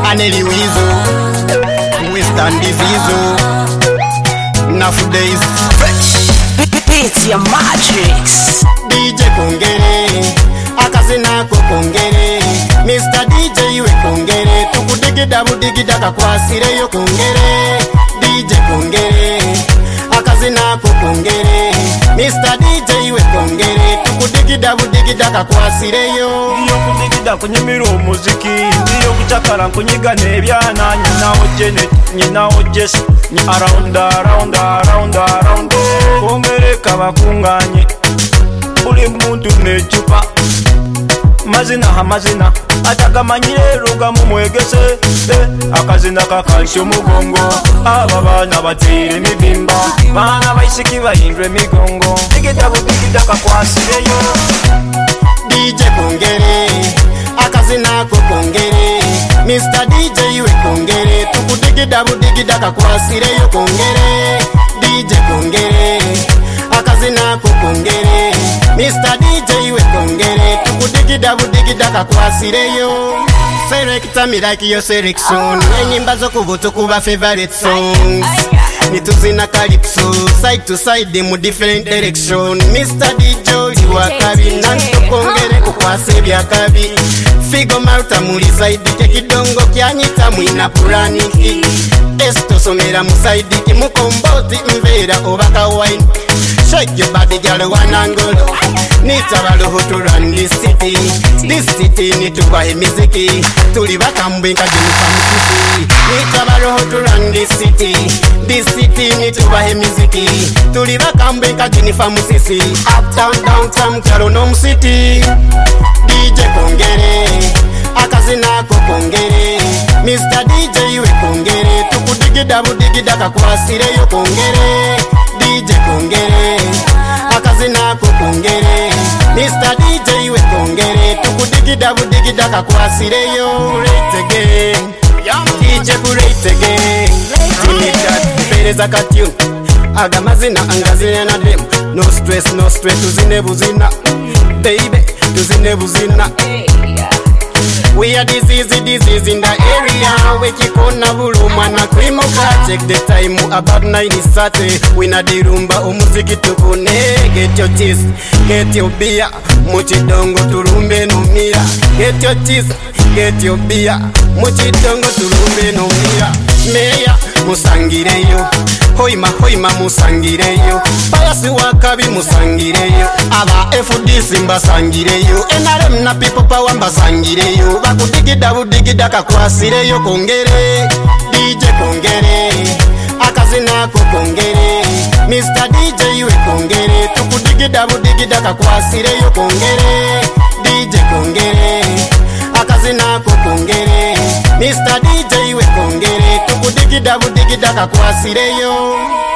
Aneli Wizo, Western Disease, Enough Days, It's your Matrix. DJ Kongere, akazina ko Kongere, Mr. DJ iwe Kongere, tukudigida budigida kakwasire yo Kongere, DJ Kongere, akazina ko Kongere, Mr. DJ iwe Kongere, tukudigida budigida kakwasire yo. Ndiyo kudigida kunyimira umuziki, ndiyo kuchakara kunyiga nebyana, nyinaho Janet, nyinaho Jess, ni around. Kongere kabakunganye, buli muntu nechupa, mazina atakamanyire ruga mumwegese, akazina kakansho mugongo, aba bana batire emibimba, bana baisiki bahindwe emigongo, digida budigida kakwasireyo. DJ Kongere, akazina ko Kongere, Mr. DJ iwe Kongere, tukudigida budigida kakwasireyo Kongere, DJ Kongere, akazina ko Kongere, Mr. DJ iwe Kongere, tukudigida budigida kakwasireyo. Selecta me like your selection, enyimba zo kubutuku ba favorite songs, nituzina calypso, side to side mu different direction. Mr. DJ wakabi nanto Kongere kukwase byakabi, Figo Malta muli side ke kidongo kyanyita mwina puraniki, esto somera mu side ki mukomboti mvera obaka wine. Shake your body girl wanangolo, nitabalo to run this city nituba emiziki, tuli bakambwe nkajimisa musisi, nitabalo to run this city nituba emiziki, tuli bakambwe nkajinifa musisi, uptown downtown kalo no city. DJ Kongere, akazina ko Kongere, Mr. DJ iwe Kongere, tukudigida budigida kakwasireyo Kongere, DJ Kongere, akazina ko Kongere, Mr. DJ iwe Kongere, tukudigida budigida kakwasireyo. Rate again, DJ kurate again, pereza katyu, agamazina angazina na dem, no stress tuzine buzina, baby tuzine buzina. We are disease in the area. We keep on a buluma na krimoka. Check the time about 9:30. We na dirumba umuziki tukune. Get your cheese, get your beer. Muchidongo turumbe no mira. Get your cheese, get your beer. Muchidongo turumbe no mira. Meya musangireyo, hoima musangireyo, payasi wakabi musangireyo, aba FDC mbasangireyo, NRM na people power mbasangireyo, bakudigida budigida kakwasireyo Kongere, DJ Kongere, akazina ko Kongere, Mr. DJ iwe Kongere, tukudigida budigida kakwasireyo Kongere, DJ Kongere, akazina ko Kongere, Mr. DJ iwe Kongere, tukudigida budigida kakwasireyo.